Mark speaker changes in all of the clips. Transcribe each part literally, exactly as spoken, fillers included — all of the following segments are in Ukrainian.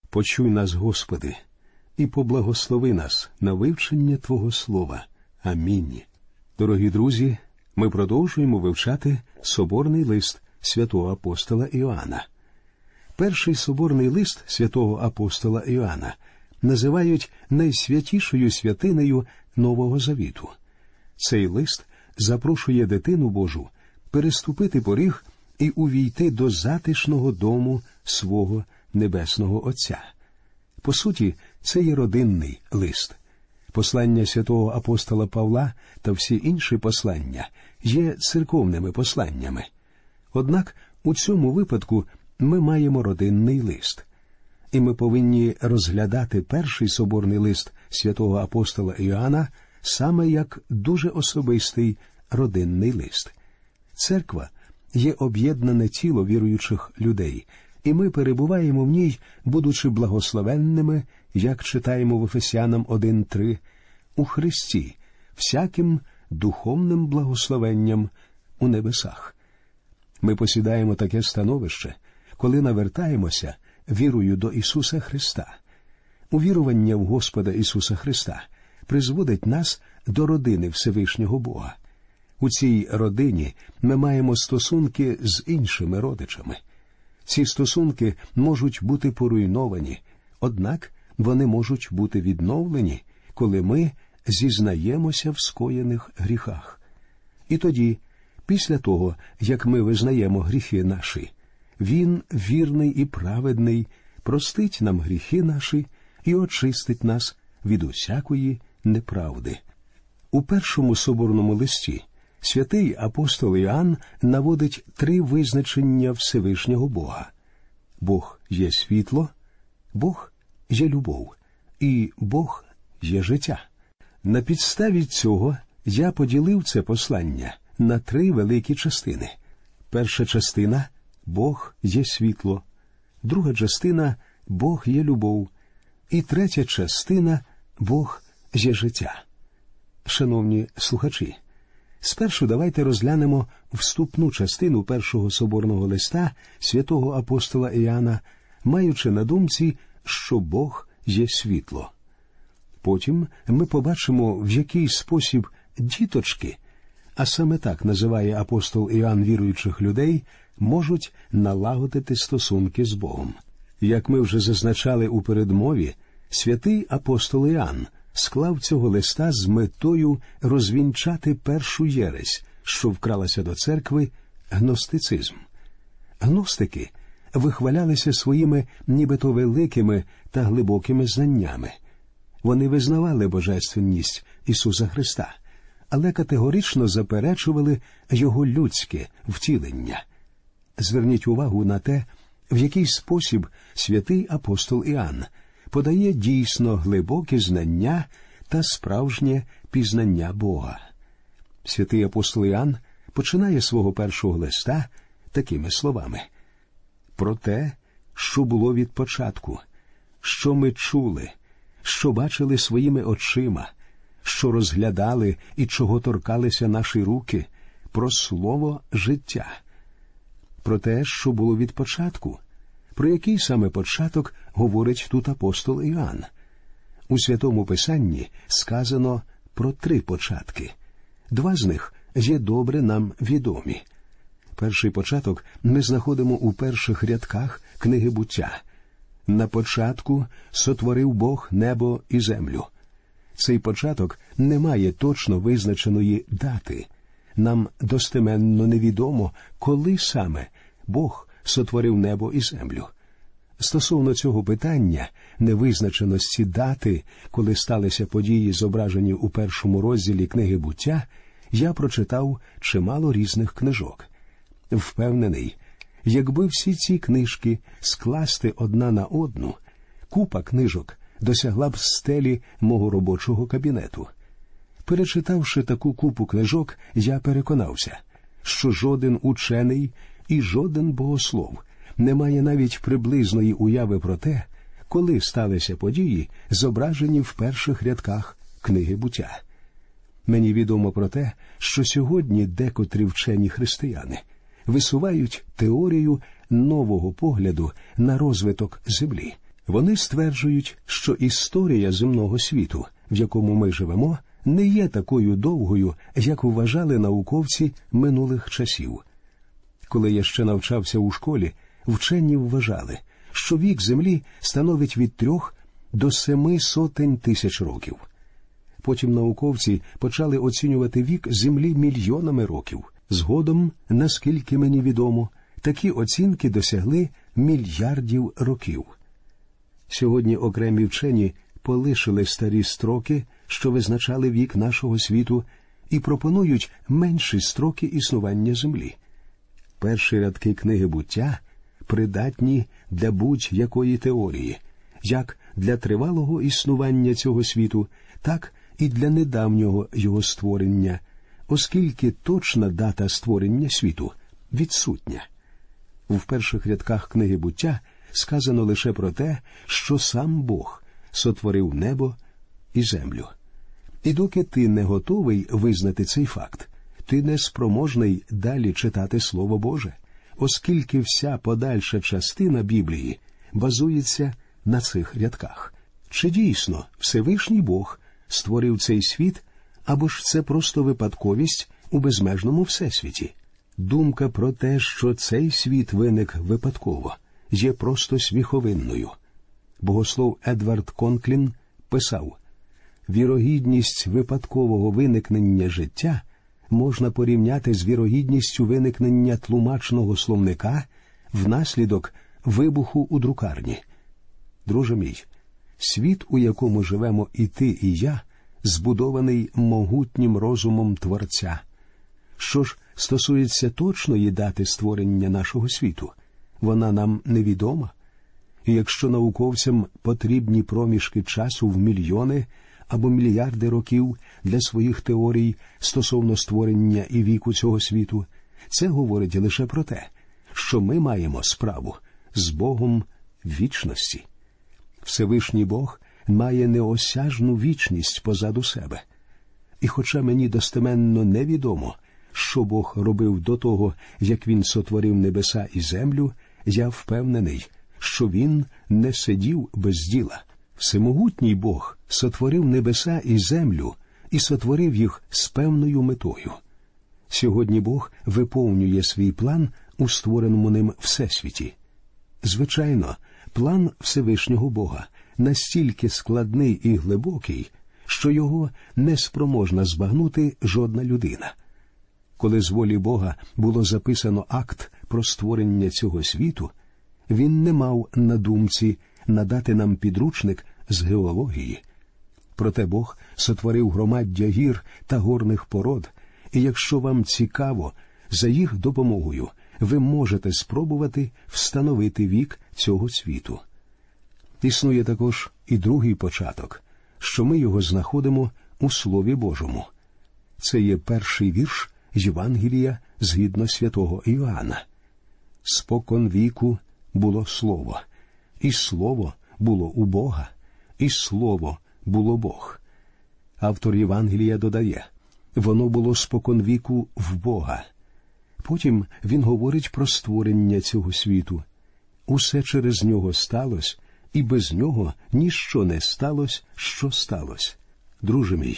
Speaker 1: Почуй нас, Господи, і поблагослови нас на вивчення Твого Слова. Амінь. Дорогі друзі, ми продовжуємо вивчати соборний лист святого апостола Іоанна. Перший соборний лист святого апостола Іоанна називають найсвятішою святинею Нового Завіту. Цей лист запрошує дитину Божу переступити поріг і увійти до затишного дому свого Небесного Отця. По суті, це є родинний лист. Послання святого апостола Павла та всі інші послання є церковними посланнями. Однак у цьому випадку ми маємо родинний лист. І ми повинні розглядати перший соборний лист святого апостола Іоанна саме як дуже особистий родинний лист. Церква є об'єднане тіло віруючих людей, і ми перебуваємо в ній, будучи благословенними, як читаємо в Ефесянам один три, у Христі, всяким духовним благословенням у небесах. Ми посідаємо таке становище, коли навертаємося вірою до Ісуса Христа. Увірування в Господа Ісуса Христа призводить нас до родини Всевишнього Бога. У цій родині ми маємо стосунки з іншими родичами. Ці стосунки можуть бути поруйновані, однак вони можуть бути відновлені, коли ми зізнаємося в скоєних гріхах. І тоді, після того, як ми визнаємо гріхи наші, Він, вірний і праведний, простить нам гріхи наші і очистить нас від усякої неправди. У першому соборному листі святий апостол Іоанн наводить три визначення Всевишнього Бога. Бог є світло, Бог є любов, і Бог є життя. На підставі цього я поділив це послання на три великі частини. Перша частина – Бог є світло, друга частина – Бог є любов, і третя частина – Бог є життя. Шановні слухачі, спершу давайте розглянемо вступну частину першого соборного листа святого апостола Іоанна, маючи на думці, що Бог є світло. Потім ми побачимо, в який спосіб діточки, а саме так називає апостол Іоанн віруючих людей, можуть налагодити стосунки з Богом. Як ми вже зазначали у передмові, святий апостол Іоанн склав цього листа з метою розвінчати першу єресь, що вкралася до церкви – гностицизм. Гностики вихвалялися своїми нібито великими та глибокими знаннями. Вони визнавали божественність Ісуса Христа, але категорично заперечували Його людське втілення. Зверніть увагу на те, в який спосіб святий апостол Іоанн подає дійсно глибокі знання та справжнє пізнання Бога. Святий апостол Іоанн починає свого першого листа такими словами: «Про те, що було від початку, що ми чули, що бачили своїми очима, що розглядали і чого торкалися наші руки, про слово життя». Про те, що було від початку. Про який саме початок говорить тут апостол Іоанн? У Святому Писанні сказано про три початки. Два з них є добре нам відомі. Перший початок ми знаходимо у перших рядках книги «Буття». «На початку сотворив Бог небо і землю». Цей початок не має точно визначеної дати. Нам достеменно невідомо, коли саме Бог сотворив небо і землю. Стосовно цього питання, невизначеності дати, коли сталися події, зображені у першому розділі книги «Буття», я прочитав чимало різних книжок. Впевнений, якби всі ці книжки скласти одна на одну, купа книжок досягла б стелі мого робочого кабінету. Перечитавши таку купу книжок, я переконався, що жоден учений і жоден богослов не має навіть приблизної уяви про те, коли сталися події, зображені в перших рядках книги «Буття». Мені відомо про те, що сьогодні декотрі вчені християни висувають теорію нового погляду на розвиток землі. Вони стверджують, що історія земного світу, в якому ми живемо, не є такою довгою, як вважали науковці минулих часів. Коли я ще навчався у школі, вчені вважали, що вік Землі становить від трьох до семи сотень тисяч років. Потім науковці почали оцінювати вік Землі мільйонами років. Згодом, наскільки мені відомо, такі оцінки досягли мільярдів років. Сьогодні окремі вчені полишили старі строки, що визначали вік нашого світу, і пропонують менші строки існування Землі. Перші рядки книги «Буття» придатні для будь-якої теорії, як для тривалого існування цього світу, так і для недавнього його створення, оскільки точна дата створення світу відсутня. В перших рядках книги «Буття» сказано лише про те, що сам Бог сотворив небо і землю. І доки ти не готовий визнати цей факт, ти не спроможний далі читати Слово Боже, оскільки вся подальша частина Біблії базується на цих рядках. Чи дійсно Всевишній Бог створив цей світ, або ж це просто випадковість у безмежному всесвіті? Думка про те, що цей світ виник випадково, є просто сміховинною. Богослов Едвард Конклін писав: «Вірогідність випадкового виникнення життя можна порівняти з вірогідністю виникнення тлумачного словника внаслідок вибуху у друкарні». Друже мій, світ, у якому живемо і ти, і я, збудований могутнім розумом Творця. Що ж стосується точної дати створення нашого світу, вона нам невідома. І якщо науковцям потрібні проміжки часу в мільйони або мільярди років для своїх теорій стосовно створення і віку цього світу, це говорить лише про те, що ми маємо справу з Богом вічності. Всевишній Бог має неосяжну вічність позаду себе. І хоча мені достеменно невідомо, що Бог робив до того, як Він сотворив небеса і землю, я впевнений, що Він не сидів без діла. Всемогутній Бог сотворив небеса і землю і сотворив їх з певною метою. Сьогодні Бог виповнює свій план у створеному ним всесвіті. Звичайно, план Всевишнього Бога настільки складний і глибокий, що його не спроможна збагнути жодна людина. Коли з волі Бога було записано акт про створення цього світу, Він не мав на думці надати нам підручник з геології. Проте Бог сотворив громаддя гір та горних пород, і якщо вам цікаво, за їх допомогою ви можете спробувати встановити вік цього світу. Існує також і другий початок, що ми його знаходимо у Слові Божому. Це є перший вірш Євангелія згідно святого Іоанна. «Спокон віку було Слово, і Слово було у Бога, і Слово було Бог». Автор Євангелія додає: «Воно було споконвіку в Бога». Потім він говорить про створення цього світу. «Усе через нього сталося, і без нього ніщо не сталося, що сталося». Друже мій,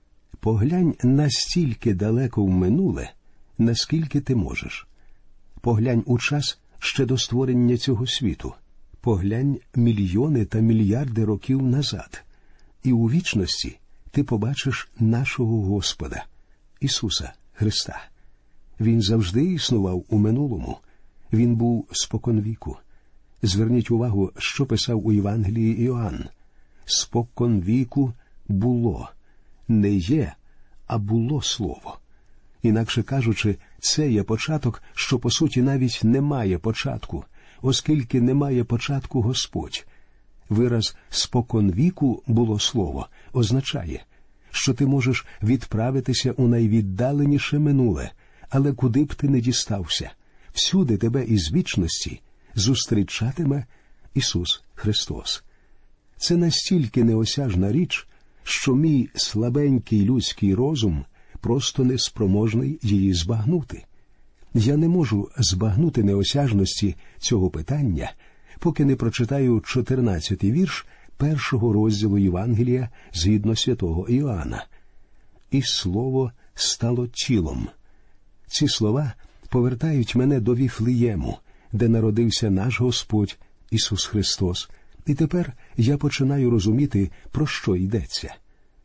Speaker 1: поглянь настільки далеко в минуле, наскільки ти можеш. Поглянь у час ще до створення цього світу. Поглянь мільйони та мільярди років назад. І у вічності ти побачиш нашого Господа, Ісуса Христа. Він завжди існував у минулому. Він був споконвіку. Зверніть увагу, що писав у Євангелії Іоанн. «Споконвіку було». Не є, а було Слово. Інакше кажучи, це є початок, що по суті навіть не має початку, оскільки не має початку Господь. Вираз «споконвіку було Слово» означає, що ти можеш відправитися у найвіддаленіше минуле, але куди б ти не дістався, всюди тебе із вічності зустрічатиме Ісус Христос. Це настільки неосяжна річ, що мій слабенький людський розум просто неспроможний її збагнути. Я не можу збагнути неосяжності цього питання, поки не прочитаю чотирнадцятий вірш першого розділу Євангелія згідно святого Іоанна. «І слово стало тілом». Ці слова повертають мене до Віфлеєму, де народився наш Господь Ісус Христос, і тепер я починаю розуміти, про що йдеться.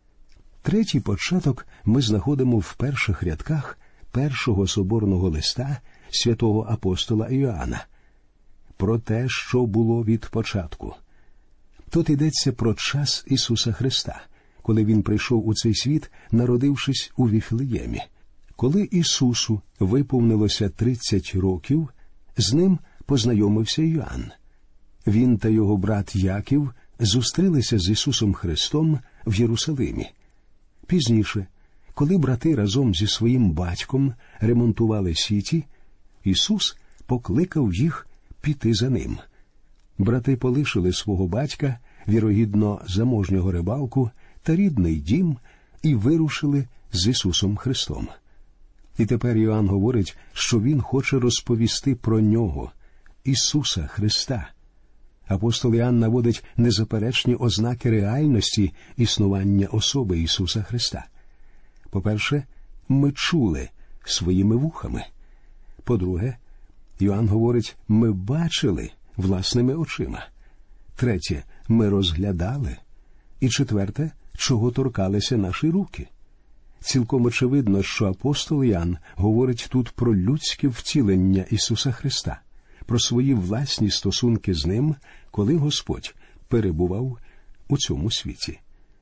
Speaker 1: Третій початок ми знаходимо в перших рядках першого соборного листа святого апостола Іоанна. Про те, що було від початку. Тут йдеться про час Ісуса Христа, коли Він прийшов у цей світ, народившись у Віфлеємі. Коли Ісусу виповнилося тридцять років, з Ним познайомився Йоанн. Він та його брат Яків зустрілися з Ісусом Христом в Єрусалимі. Пізніше, коли брати разом зі своїм батьком ремонтували сіті, Ісус покликав їх піти за Ним. Брати полишили свого батька, вірогідно заможнього рибалку, та рідний дім і вирушили з Ісусом Христом. І тепер Йоанн говорить, що він хоче розповісти про Нього, Ісуса Христа. Апостол Іоанн наводить незаперечні ознаки реальності існування особи Ісуса Христа. По-перше, ми чули своїми вухами. По-друге, Йоанн говорить, ми бачили власними очима. Третє, ми розглядали. І четверте, чого торкалися наші руки. Цілком очевидно, що апостол Іоанн говорить тут про людське втілення Ісуса Христа, про свої власні стосунки з Ним, коли Господь перебував у цьому світі.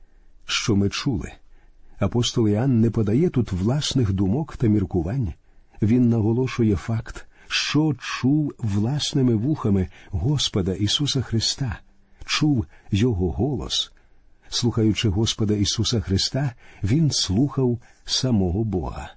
Speaker 1: Що ми чули? Апостол Іоанн не подає тут власних думок та міркувань. Він наголошує факт, що чув власними вухами Господа Ісуса Христа, чув Його голос. Слухаючи Господа Ісуса Христа, він слухав самого Бога.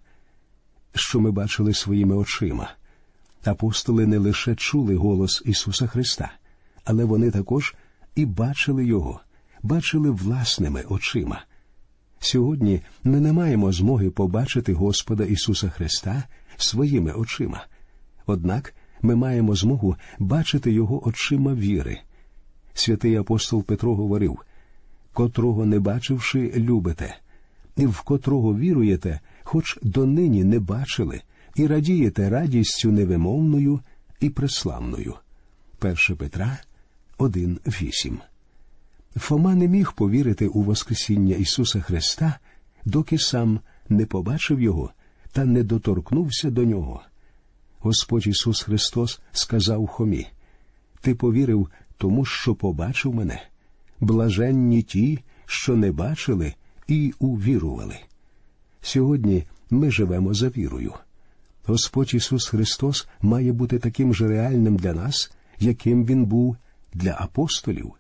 Speaker 1: Що ми бачили своїми очима? Апостоли не лише чули голос Ісуса Христа, але вони також і бачили Його, бачили власними очима. Сьогодні ми не маємо змоги побачити Господа Ісуса Христа своїми очима. Однак ми маємо змогу бачити Його очима віри. Святий апостол Петро говорив, «Котрого не бачивши, любите, і в котрого віруєте, хоч донині не бачили, і радієте радістю невимовною і преславною». перше Петра один вісім. Фома не міг повірити у воскресіння Ісуса Христа, доки сам не побачив Його та не доторкнувся до Нього. Господь Ісус Христос сказав Хомі, «Ти повірив тому, що побачив мене. Блаженні ті, що не бачили і увірували». Сьогодні ми живемо за вірою. Господь Ісус Христос має бути таким же реальним для нас, яким Він був для апостолів.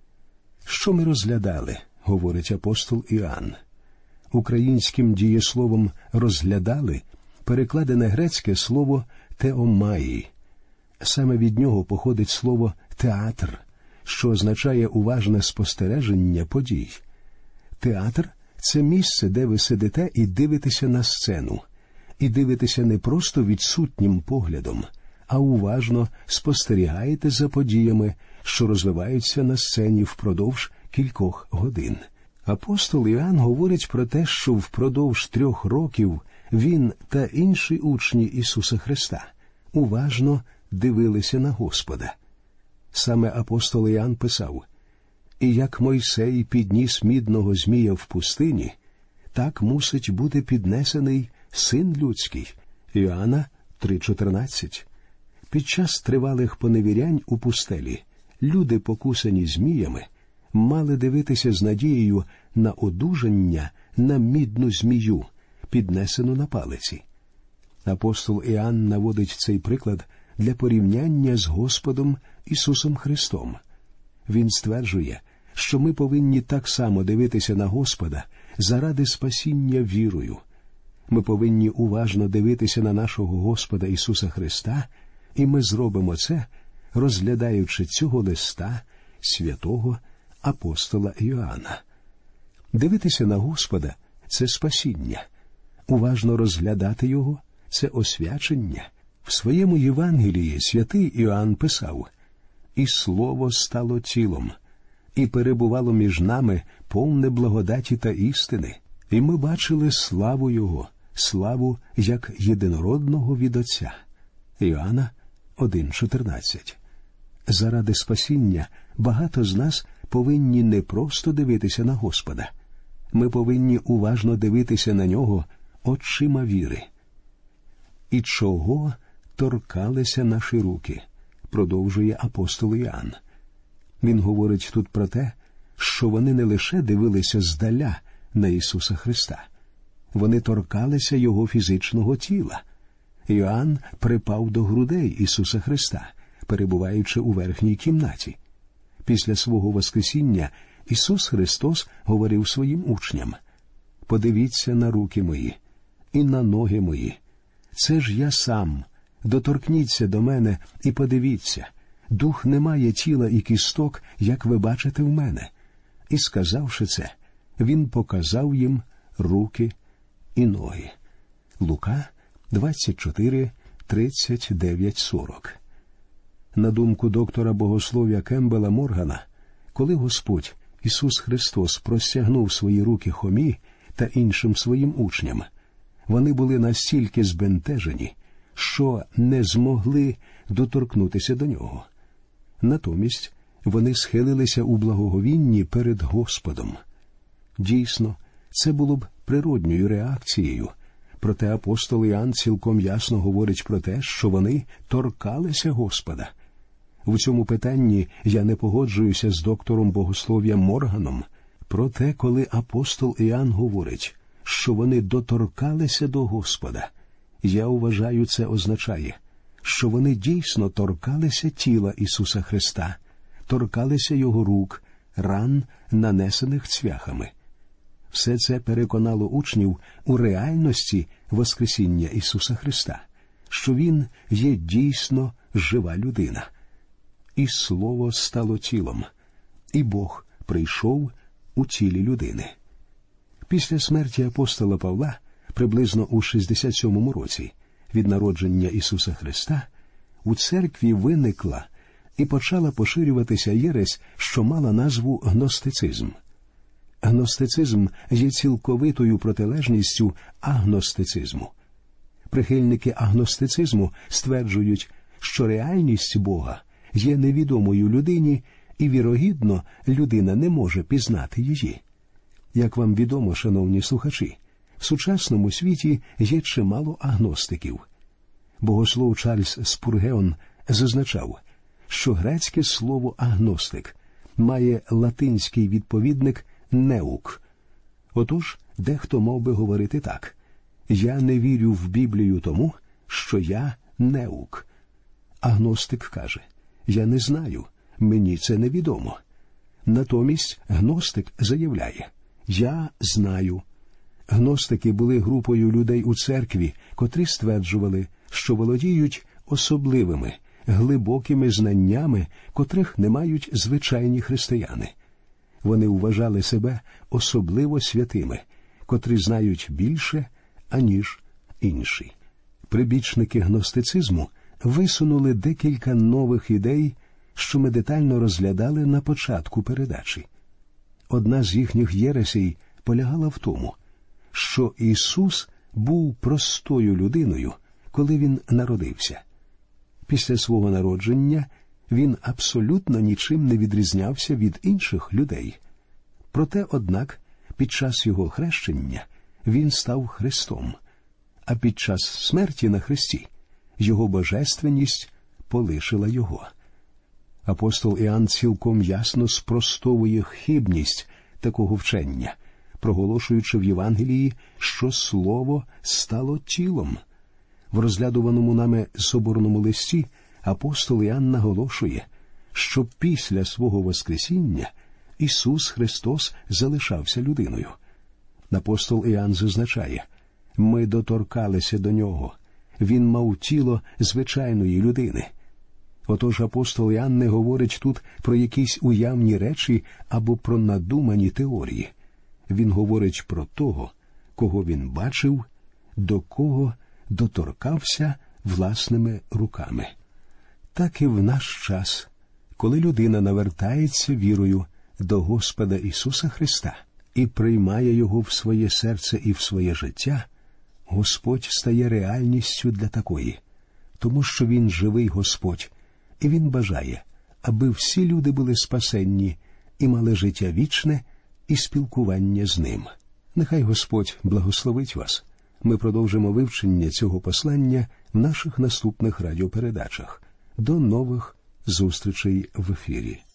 Speaker 1: Що ми розглядали, говорить апостол Іоанн. Українським дієсловом «розглядали» перекладене грецьке слово «теомаї». Саме від нього походить слово «театр», що означає уважне спостереження подій. Театр – це місце, де ви сидите і дивитеся на сцену. І дивитеся не просто відсутнім поглядом, а уважно спостерігаєте за подіями, що розвиваються на сцені впродовж кількох годин. Апостол Іоанн говорить про те, що впродовж трьох років він та інші учні Ісуса Христа уважно дивилися на Господа. Саме апостол Іоанн писав, «І як Мойсей підніс мідного змія в пустині, так мусить бути піднесений Син людський». Іоанна три чотирнадцять. Під час тривалих поневірянь у пустелі люди, покусані зміями, мали дивитися з надією на одужання на мідну змію, піднесену на палиці. Апостол Іоанн наводить цей приклад для порівняння з Господом Ісусом Христом. Він стверджує, що ми повинні так само дивитися на Господа заради спасіння вірою. Ми повинні уважно дивитися на нашого Господа Ісуса Христа, і ми зробимо це, розглядаючи цього листа святого апостола Іоанна. Дивитися на Господа – це спасіння. Уважно розглядати Його – це освячення. В своєму Євангелії святий Іоанн писав, і Слово стало тілом, і перебувало між нами повне благодаті та істини, і ми бачили славу Його, славу як єдинородного від Отця». Іоанна один чотирнадцять. Заради спасіння багато з нас повинні не просто дивитися на Господа. Ми повинні уважно дивитися на Нього очима віри. «І чого торкалися наші руки?» – продовжує апостол Іоанн. Він говорить тут про те, що вони не лише дивилися здаля на Ісуса Христа. Вони торкалися Його фізичного тіла. Іоанн припав до грудей Ісуса Христа, перебуваючи у верхній кімнаті. Після свого воскресіння Ісус Христос говорив своїм учням: «Подивіться на руки мої і на ноги мої. Це ж я сам. Доторкніться до мене і подивіться. Дух не має тіла і кісток, як ви бачите в мене». І, сказавши це, Він показав їм руки і ноги. Лука двадцять чотири, тридцять дев'ять сорок. На думку доктора богослов'я Кембела Моргана, коли Господь Ісус Христос простягнув свої руки Хомі та іншим своїм учням, вони були настільки збентежені, що не змогли доторкнутися до Нього. Натомість вони схилилися у благоговінні перед Господом. Дійсно, це було б природньою реакцією, проте апостол Іоанн цілком ясно говорить про те, що вони торкалися Господа. В цьому питанні я не погоджуюся з доктором богослов'я Морганом, проте коли апостол Іоанн говорить, що вони доторкалися до Господа, я вважаю, це означає, що вони дійсно торкалися тіла Ісуса Христа, торкалися Його рук, ран, нанесених цвяхами. Все це переконало учнів у реальності Воскресіння Ісуса Христа, що Він є дійсно жива людина. «І Слово стало тілом, і Бог прийшов у тілі людини». Після смерті апостола Павла, приблизно у шістдесят сьомому році від народження Ісуса Христа, у церкві виникла і почала поширюватися єресь, що мала назву гностицизм. Гностицизм є цілковитою протилежністю агностицизму. Прихильники агностицизму стверджують, що реальність Бога є невідомою людині, і, вірогідно, людина не може пізнати її. Як вам відомо, шановні слухачі, в сучасному світі є чимало агностиків. Богослов Чарльз Спургеон зазначав, що грецьке слово «агностик» має латинський відповідник «неук». Отож, дехто мав би говорити так: «Я не вірю в Біблію тому, що я неук». Агностик каже: «Я не знаю, мені це невідомо». Натомість гностик заявляє: «Я знаю». Гностики були групою людей у церкві, котрі стверджували, що володіють особливими, глибокими знаннями, котрих не мають звичайні християни. Вони вважали себе особливо святими, котрі знають більше, аніж інші. Прибічники гностицизму висунули декілька нових ідей, що ми детально розглядали на початку передачі. Одна з їхніх єресей полягала в тому, що Ісус був простою людиною, коли Він народився. Після свого народження Він абсолютно нічим не відрізнявся від інших людей. Проте, однак, під час Його хрещення Він став Христом, а під час смерті на хресті Його божественність полишила Його. Апостол Іоанн цілком ясно спростовує хибність такого вчення, проголошуючи в Євангелії, що Слово стало тілом. В розглядуваному нами соборному листі апостол Іоанн наголошує, що після свого Воскресіння Ісус Христос залишався людиною. Апостол Іоанн зазначає: «Ми доторкалися до Нього. Він мав тіло звичайної людини». Отож апостол Іоанн не говорить тут про якісь уявні речі або про надумані теорії. Він говорить про того, кого він бачив, до кого доторкався власними руками. Так і в наш час, Коли людина навертається вірою до Господа Ісуса Христа і приймає Його в своє серце і в своє життя, Господь стає реальністю для такої, тому що Він живий Господь, і Він бажає, аби всі люди були спасенні і мали життя вічне і спілкування з Ним. Нехай Господь благословить вас. Ми продовжимо вивчення цього послання в наших наступних радіопередачах. До нових зустрічей в ефірі.